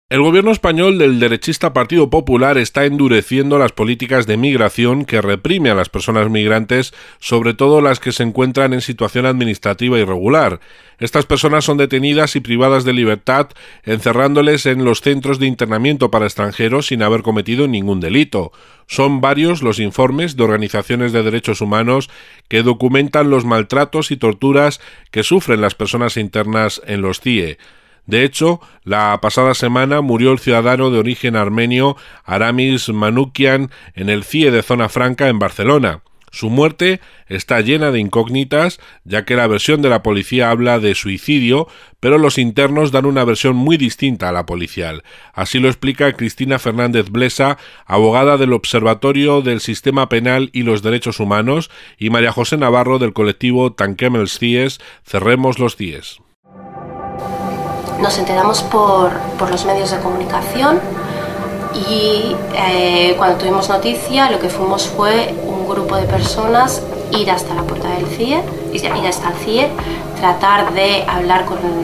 El gobierno español del derechista Partido Popular está endureciendo las políticas de migración que reprime a las personas migrantes, sobre todo las que se encuentran en situación administrativa irregular. Estas personas son detenidas y privadas de libertad, encerrándoles en los centros de internamiento para extranjeros sin haber cometido ningún delito. Son varios los informes de organizaciones de derechos humanos que documentan los maltratos y torturas que sufren las personas internas en los CIE. De hecho, la pasada semana murió el ciudadano de origen armenio Aramis Manukyan en el CIE de Zona Franca en Barcelona. Su muerte está llena de incógnitas, ya que la versión de la policía habla de suicidio, pero los internos dan una versión muy distinta a la policial. Así lo explica Cristina Fernández Blesa, abogada del Observatorio del Sistema Penal y los Derechos Humanos, y María José Navarro del colectivo Tanquem els CIEs, Cerremos los CIEs. Nos enteramos por los medios de comunicación y cuando tuvimos noticia lo que fuimos fue un grupo de personas ir hasta la puerta del CIE, ir hasta el CIE, tratar de hablar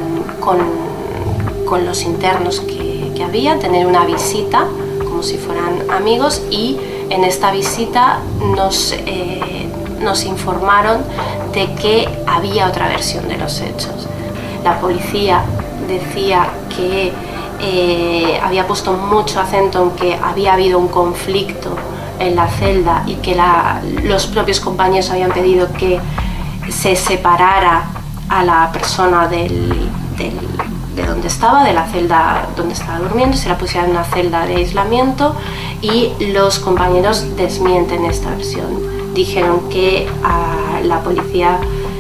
con los internos que había, tener una visita como si fueran amigos, y en esta visita nos informaron de que había otra versión de los hechos. La policía decía que había puesto mucho acento en que había habido un conflicto en la celda y que los propios compañeros habían pedido que se separara a la persona de donde estaba, de la celda donde estaba durmiendo, se la pusiera en una celda de aislamiento, y los compañeros desmienten esta versión. Dijeron que a la policía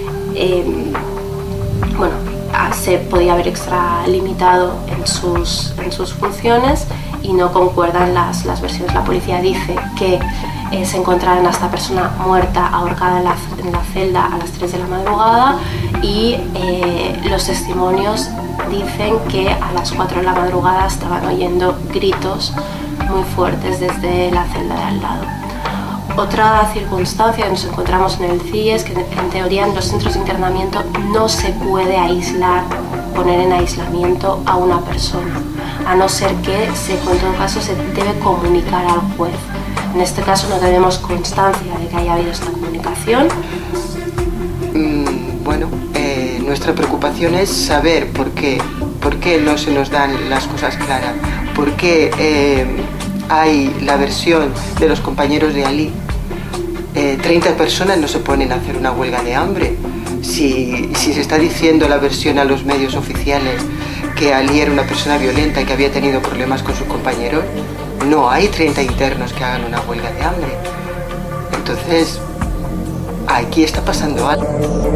se podía haber extralimitado en sus funciones y no concuerdan las versiones. La policía dice que se encontraron a esta persona muerta, ahorcada en la celda a las 3 de la madrugada, y los testimonios dicen que a las 4 de la madrugada estaban oyendo gritos muy fuertes desde la celda de al lado. Otra circunstancia que nos encontramos en el CIE es que en teoría en los centros de internamiento no se puede poner en aislamiento a una persona, a no ser que en todo caso se debe comunicar al juez. En este caso no tenemos constancia de que haya habido esta comunicación. Nuestra preocupación es saber por qué no se nos dan las cosas claras, por qué hay la versión de los compañeros de Ali. 30 personas no se ponen a hacer una huelga de hambre. Si se está diciendo la versión a los medios oficiales que Ali era una persona violenta y que había tenido problemas con sus compañeros, no hay 30 internos que hagan una huelga de hambre. Entonces, aquí está pasando algo.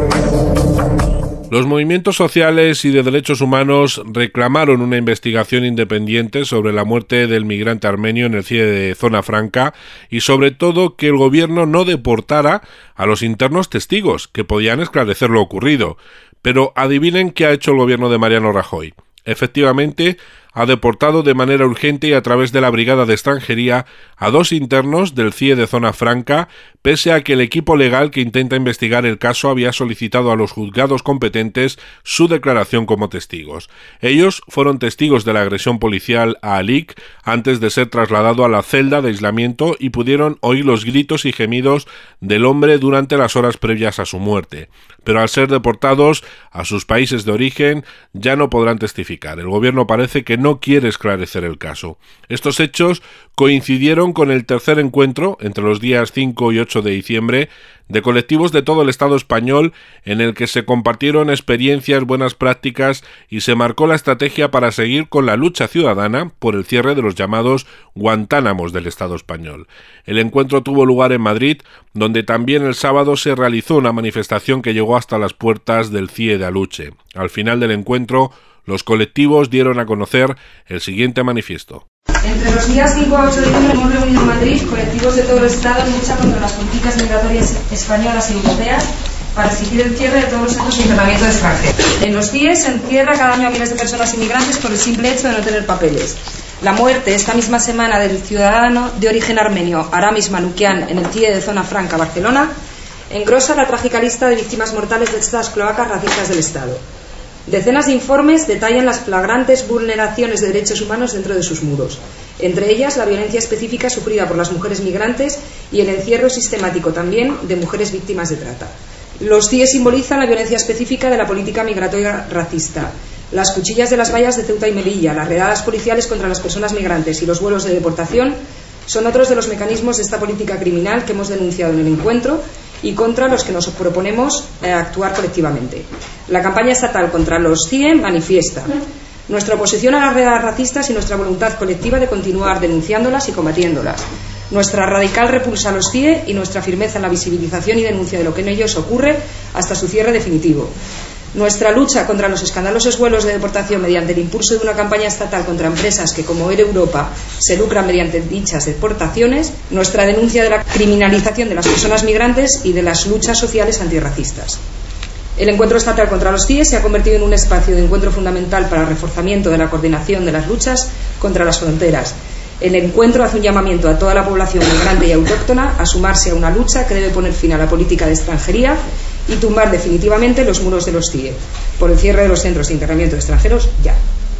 Los movimientos sociales y de derechos humanos reclamaron una investigación independiente sobre la muerte del migrante armenio en el CIE de Zona Franca y sobre todo que el gobierno no deportara a los internos testigos que podían esclarecer lo ocurrido. Pero adivinen qué ha hecho el gobierno de Mariano Rajoy. Efectivamente, ha deportado de manera urgente y a través de la Brigada de Extranjería a 2 internos del CIE de Zona Franca, pese a que el equipo legal que intenta investigar el caso había solicitado a los juzgados competentes su declaración como testigos. Ellos fueron testigos de la agresión policial a Alik antes de ser trasladado a la celda de aislamiento y pudieron oír los gritos y gemidos del hombre durante las horas previas a su muerte. Pero al ser deportados a sus países de origen ya no podrán testificar. El gobierno parece que no quiere esclarecer el caso. Estos hechos coincidieron con el tercer encuentro, entre los días 5 y 8 de diciembre, de colectivos de todo el Estado español en el que se compartieron experiencias, buenas prácticas y se marcó la estrategia para seguir con la lucha ciudadana por el cierre de los llamados Guantánamos del Estado español. El encuentro tuvo lugar en Madrid, donde también el sábado se realizó una manifestación que llegó hasta las puertas del CIE de Aluche. Al final del encuentro, los colectivos dieron a conocer el siguiente manifiesto. Entre los días 5 a 8 de diciembre hemos reunido en Madrid colectivos de todo el Estado en lucha contra las políticas migratorias españolas y europeas para exigir el cierre de todos los centros de internamiento de extranjeros. En los CIE se encierra cada año a miles de personas inmigrantes por el simple hecho de no tener papeles. La muerte esta misma semana del ciudadano de origen armenio Aramis Manukyan en el CIE de Zona Franca, Barcelona, engrosa la trágica lista de víctimas mortales de estas cloacas racistas del Estado. Decenas de informes detallan las flagrantes vulneraciones de derechos humanos dentro de sus muros, entre ellas la violencia específica sufrida por las mujeres migrantes y el encierro sistemático también de mujeres víctimas de trata. Los CIE simbolizan la violencia específica de la política migratoria racista. Las cuchillas de las vallas de Ceuta y Melilla, las redadas policiales contra las personas migrantes y los vuelos de deportación son otros de los mecanismos de esta política criminal que hemos denunciado en el encuentro y contra los que nos proponemos actuar colectivamente. La campaña estatal contra los CIE manifiesta nuestra oposición a las redadas racistas y nuestra voluntad colectiva de continuar denunciándolas y combatiéndolas, nuestra radical repulsa a los CIE y nuestra firmeza en la visibilización y denuncia de lo que en ellos ocurre hasta su cierre definitivo. Nuestra lucha contra los escandalosos vuelos de deportación mediante el impulso de una campaña estatal contra empresas que, como Air Europa, se lucran mediante dichas deportaciones, nuestra denuncia de la criminalización de las personas migrantes y de las luchas sociales antirracistas. El encuentro estatal contra los CIE se ha convertido en un espacio de encuentro fundamental para el reforzamiento de la coordinación de las luchas contra las fronteras. El encuentro hace un llamamiento a toda la población migrante y autóctona a sumarse a una lucha que debe poner fin a la política de extranjería y tumbar definitivamente los muros de los CIE, por el cierre de los centros de internamiento de extranjeros ya.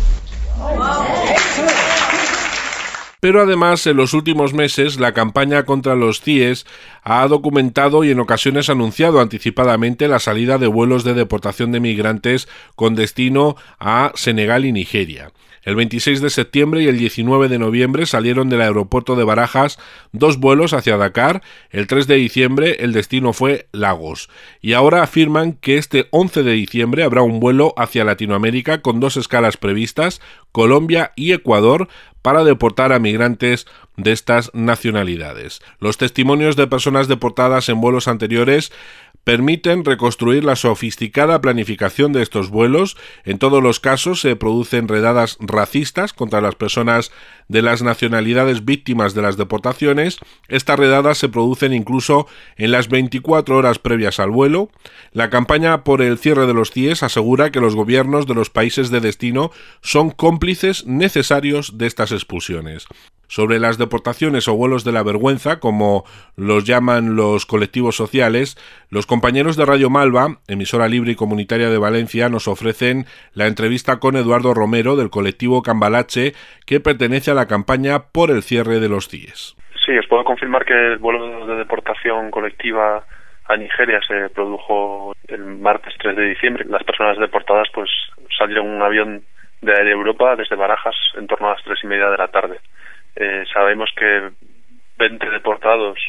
Pero además, en los últimos meses, la campaña contra los CIEs ha documentado y en ocasiones anunciado anticipadamente la salida de vuelos de deportación de migrantes con destino a Senegal y Nigeria. El 26 de septiembre y el 19 de noviembre salieron del aeropuerto de Barajas 2 vuelos hacia Dakar. El 3 de diciembre el destino fue Lagos. Y ahora afirman que este 11 de diciembre habrá un vuelo hacia Latinoamérica con 2 escalas previstas, Colombia y Ecuador, para deportar a migrantes de estas nacionalidades. Los testimonios de personas deportadas en vuelos anteriores permiten reconstruir la sofisticada planificación de estos vuelos. En todos los casos se producen redadas racistas contra las personas de las nacionalidades víctimas de las deportaciones. Estas redadas se producen incluso en las 24 horas previas al vuelo. La campaña por el cierre de los CIEs asegura que los gobiernos de los países de destino son cómplices necesarios de estas expulsiones. Sobre las deportaciones o vuelos de la vergüenza, como los llaman los colectivos sociales, los compañeros de Radio Malva, emisora libre y comunitaria de Valencia, nos ofrecen la entrevista con Eduardo Romero del colectivo Cambalache, que pertenece a la campaña por el cierre de los CIEs. Sí, os puedo confirmar que el vuelo de deportación colectiva a Nigeria se produjo el martes 3 de diciembre. Las personas deportadas pues salieron en un avión de Air Europa desde Barajas en torno a las 3:30 de la tarde. Sabemos que 20 deportados,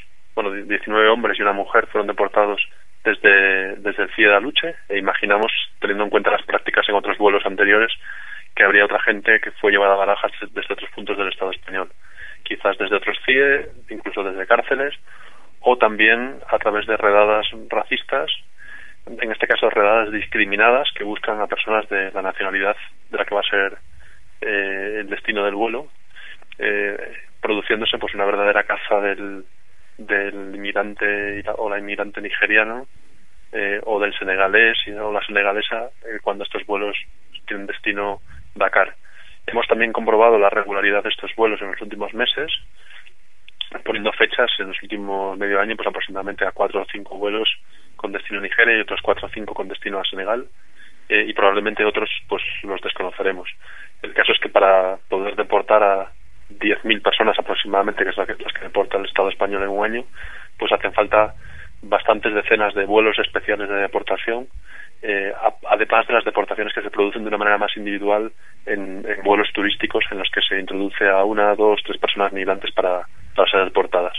19 hombres y una mujer fueron deportados desde el CIE de Aluche, e imaginamos, teniendo en cuenta las prácticas en otros vuelos anteriores, que habría otra gente que fue llevada a Barajas desde otros puntos del Estado español, quizás desde otros CIE, incluso desde cárceles, o también a través de redadas racistas, en este caso redadas discriminadas que buscan a personas de la nacionalidad de la que va a ser el destino del vuelo, produciéndose pues una verdadera caza del inmigrante o la inmigrante nigeriano o del senegalés o la senegalesa cuando estos vuelos tienen destino Dakar. Hemos también comprobado la regularidad de estos vuelos en los últimos meses, poniendo fechas en los últimos medio año, pues aproximadamente a 4 o 5 vuelos con destino a Nigeria y otros 4 o 5 con destino a Senegal, y probablemente otros pues los desconoceremos. El caso es que para poder deportar a 10.000 personas aproximadamente, que es las que deporta el Estado español en un año, pues hacen falta bastantes decenas de vuelos especiales de deportación, además de las deportaciones que se producen de una manera más individual en vuelos turísticos en los que se introduce a 1, 2, 3 personas migrantes para ser deportadas.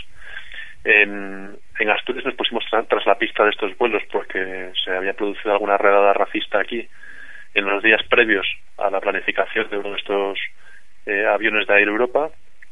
En Asturias nos pusimos tras la pista de estos vuelos porque se había producido alguna redada racista aquí en los días previos a la planificación de uno de estos aviones de Air Europa,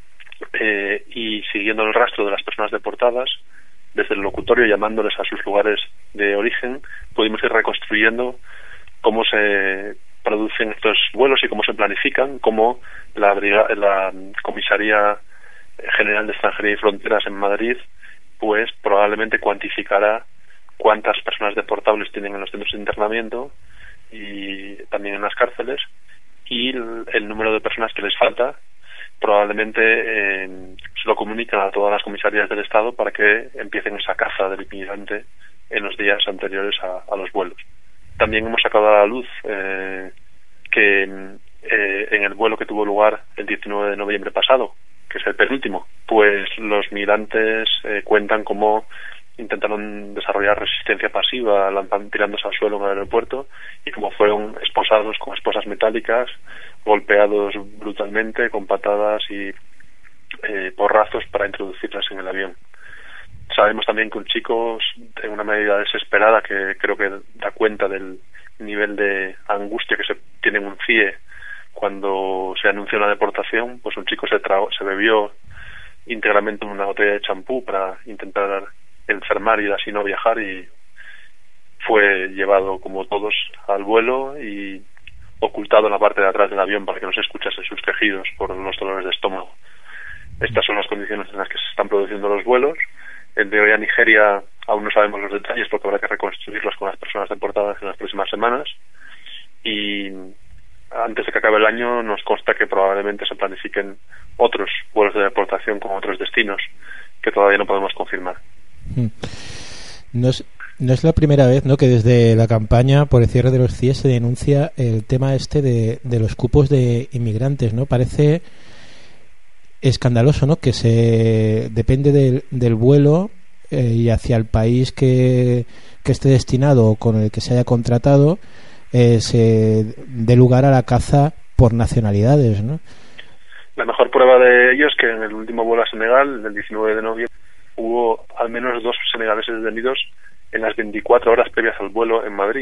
y siguiendo el rastro de las personas deportadas desde el locutorio, llamándoles a sus lugares de origen, pudimos ir reconstruyendo cómo se producen estos vuelos y cómo se planifican, cómo la Comisaría General de Extranjería y Fronteras en Madrid pues probablemente cuantificará cuántas personas deportables tienen en los centros de internamiento y también en las cárceles, y el número de personas que les falta probablemente se lo comunican a todas las comisarías del Estado para que empiecen esa caza del inmigrante en los días anteriores a los vuelos. También hemos sacado a la luz que en el vuelo que tuvo lugar el 19 de noviembre pasado, que es el penúltimo, pues los migrantes cuentan cómo intentaron desarrollar resistencia pasiva tirándose al suelo en el aeropuerto y cómo fueron esposados con esposas metálicas, golpeados brutalmente con patadas y porrazos para introducirlas en el avión. Sabemos también que un chico, en una medida desesperada que creo que da cuenta del nivel de angustia que se tiene en un CIE cuando se anuncia una deportación, pues un chico se bebió íntegramente una botella de champú para intentar enfermar y así no viajar, y fue llevado como todos al vuelo y ocultado en la parte de atrás del avión para que no se escuchase sus quejidos por los dolores de estómago. Estas son las condiciones en las que se están produciendo los vuelos. En teoría, Nigeria aún no sabemos los detalles porque habrá que reconstruirlos con las personas deportadas en las próximas semanas, y antes de que acabe el año nos consta que probablemente se planifiquen otros vuelos de deportación con otros destinos que todavía no podemos confirmar. No es la primera vez, ¿no?, que desde la campaña por el cierre de los CIE se denuncia el tema de los cupos de inmigrantes, ¿no? Parece escandaloso, ¿no?, que se depende del vuelo y hacia el país que esté destinado o con el que se haya contratado se dé lugar a la caza por nacionalidades, ¿no? La mejor prueba de ello es que en el último vuelo a Senegal, el 19 de noviembre, hubo al menos 2 senegaleses detenidos en las 24 horas previas al vuelo en Madrid.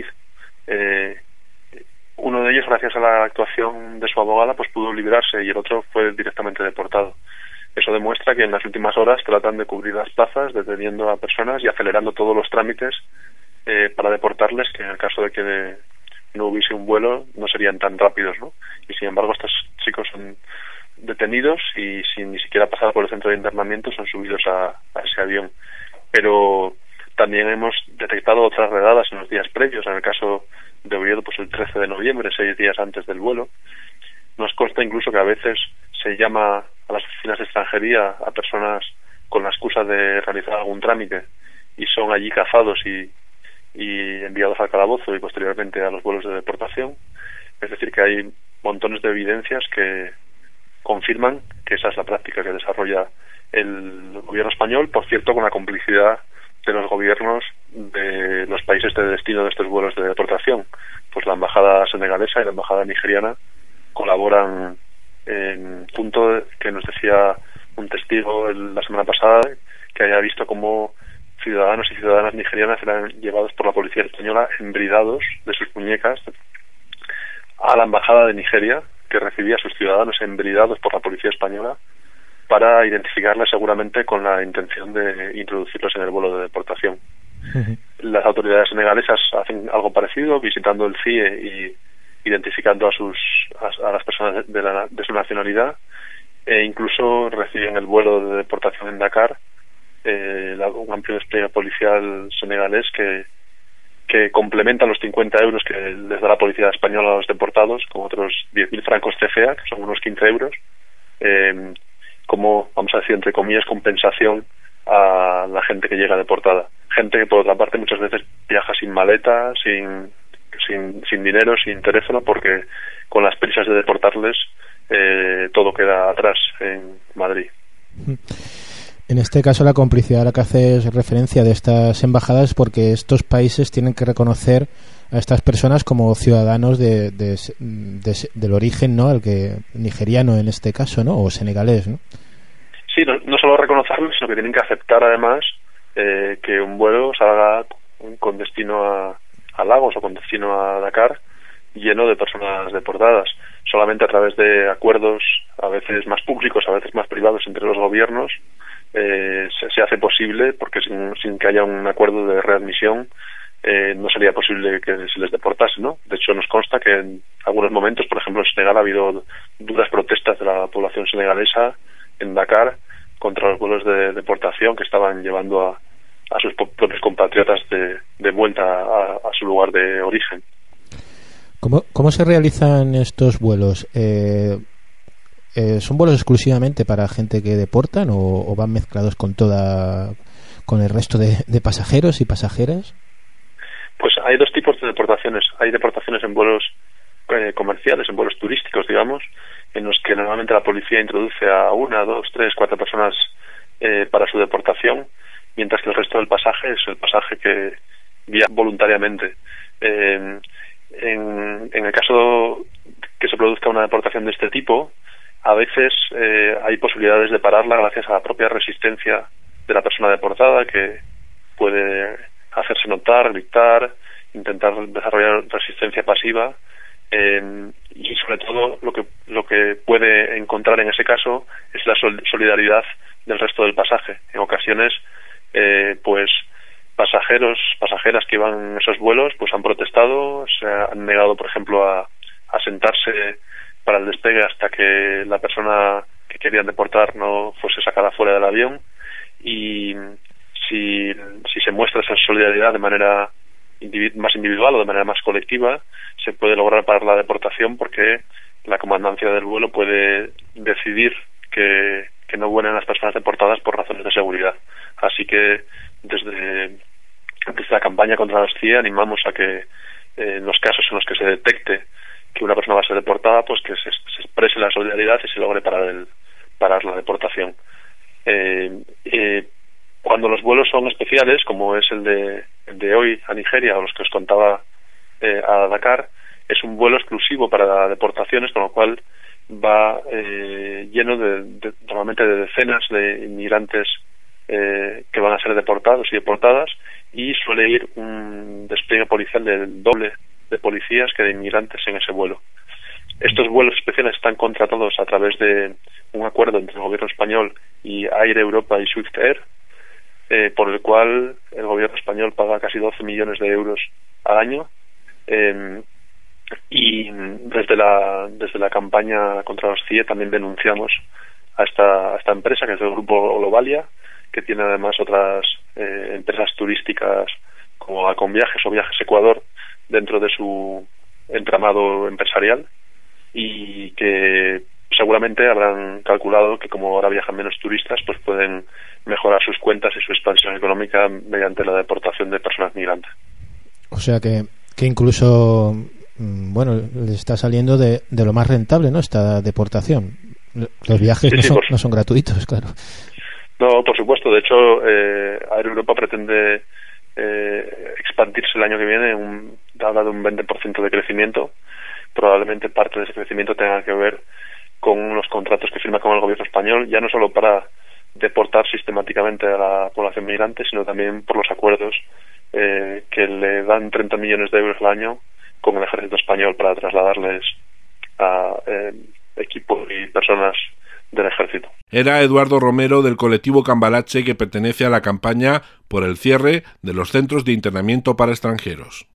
Uno de ellos, gracias a la actuación de su abogada, pues pudo librarse, y el otro fue directamente deportado. Eso demuestra que en las últimas horas tratan de cubrir las plazas, deteniendo a personas y acelerando todos los trámites para deportarles, que en el caso de que no hubiese un vuelo no serían tan rápidos, ¿no? Y sin embargo estos chicos son detenidos y sin ni siquiera pasar por el centro de internamiento son subidos a ese avión. Pero también hemos detectado otras redadas en los días previos. En el caso de Oviedo, pues el 13 de noviembre, 6 días antes del vuelo. Nos consta incluso que a veces se llama a las oficinas de extranjería a personas con la excusa de realizar algún trámite y son allí cazados y enviados al calabozo y posteriormente a los vuelos de deportación. Es decir, que hay montones de evidencias que confirman que esa es la práctica que desarrolla el gobierno español, por cierto, con la complicidad de los gobiernos de los países de destino de estos vuelos de deportación. Pues la embajada senegalesa y la embajada nigeriana colaboran en punto que nos decía un testigo la semana pasada que haya visto cómo ciudadanos y ciudadanas nigerianas eran llevados por la policía española embridados de sus muñecas a la embajada de Nigeria, que recibía a sus ciudadanos embridados por la policía española para identificarles seguramente con la intención de introducirlos en el vuelo de deportación. Uh-huh. Las autoridades senegalesas hacen algo parecido, visitando el CIE y identificando a las personas de su nacionalidad, e incluso reciben el vuelo de deportación en Dakar, un amplio despliegue policial senegalés que complementa los 50 euros que les da la policía española a los deportados, con otros 10.000 francos CFA, que son unos 15 euros, como, vamos a decir, entre comillas, compensación a la gente que llega deportada. Gente que, por otra parte, muchas veces viaja sin maleta, sin dinero, sin teléfono, porque con las prisas de deportarles todo queda atrás en Madrid. En este caso, la complicidad a la que haces referencia de estas embajadas, porque estos países tienen que reconocer a estas personas como ciudadanos del origen, ¿no?, el que nigeriano en este caso, ¿no?, o senegalés, ¿no? Sí, no solo reconocerlo, sino que tienen que aceptar además que un vuelo salga con destino a Lagos o con destino a Dakar lleno de personas deportadas. Solamente a través de acuerdos, a veces más públicos, a veces más privados entre los gobiernos, se hace posible, porque sin que haya un acuerdo de readmisión no sería posible que se les deportase, ¿no? De hecho, nos consta que en algunos momentos, por ejemplo en Senegal, ha habido duras protestas de la población senegalesa en Dakar contra los vuelos de deportación que estaban llevando a sus propios compatriotas de vuelta a su lugar de origen. ¿Cómo se realizan estos vuelos? ¿Son vuelos exclusivamente para gente que deportan o van mezclados con el resto de pasajeros y pasajeras? Pues hay dos tipos de deportaciones. Hay deportaciones en vuelos comerciales, en vuelos turísticos, digamos, en los que normalmente la policía introduce a 1, 2, 3, 4 personas para su deportación, mientras que el resto del pasaje es el pasaje que viaja voluntariamente. En el caso que se produzca una deportación de este tipo, a veces hay posibilidades de pararla gracias a la propia resistencia de la persona deportada, que puede hacerse notar, gritar, intentar desarrollar resistencia pasiva, y sobre todo lo que puede encontrar en ese caso es la solidaridad del resto del pasaje. En ocasiones pues pasajeras que iban en esos vuelos pues han protestado, se han negado, por ejemplo, a sentarse para el despegue hasta que la persona que querían deportar no fuese sacada fuera del avión, y si se muestra esa solidaridad de manera más individual o de manera más colectiva, se puede lograr parar la deportación, porque la comandancia del vuelo puede decidir que no vuelen las personas deportadas por razones de seguridad. Así que desde la campaña contra los CIE animamos a que en los casos en los que se detecte que una persona va a ser deportada, pues que se exprese la solidaridad y se logre parar la deportación. Cuando los vuelos son especiales, como es el de hoy a Nigeria, o los que os contaba a Dakar, es un vuelo exclusivo para deportaciones, con lo cual va lleno normalmente de decenas de inmigrantes que van a ser deportados y deportadas, y suele ir un despliegue policial del doble de policías que de inmigrantes en ese vuelo. Estos vuelos especiales están contratados a través de un acuerdo entre el gobierno español y Air Europa y Swift Air, por el cual el gobierno español paga casi 12 millones de euros al año, y desde la campaña contra los CIE también denunciamos a esta empresa, que es el grupo Olovalia, que tiene además otras empresas turísticas como Aconviajes o Viajes Ecuador dentro de su entramado empresarial, y que seguramente habrán calculado que como ahora viajan menos turistas, pues pueden mejorar sus cuentas y su expansión económica mediante la deportación de personas migrantes. O sea que incluso les está saliendo de lo más rentable, ¿no?, esta deportación. Los viajes no son gratuitos, claro. No, por supuesto. De hecho, Air Europa pretende expandirse el año que viene, habla de un 20% de crecimiento. Probablemente parte de ese crecimiento tenga que ver con los contratos que firma con el gobierno español, ya no solo para deportar sistemáticamente a la población migrante, sino también por los acuerdos que le dan 30 millones de euros al año con el ejército español para trasladarles a equipos y personas del ejército. Era Eduardo Romero, del colectivo Cambalache, que pertenece a la campaña por el cierre de los centros de internamiento para extranjeros.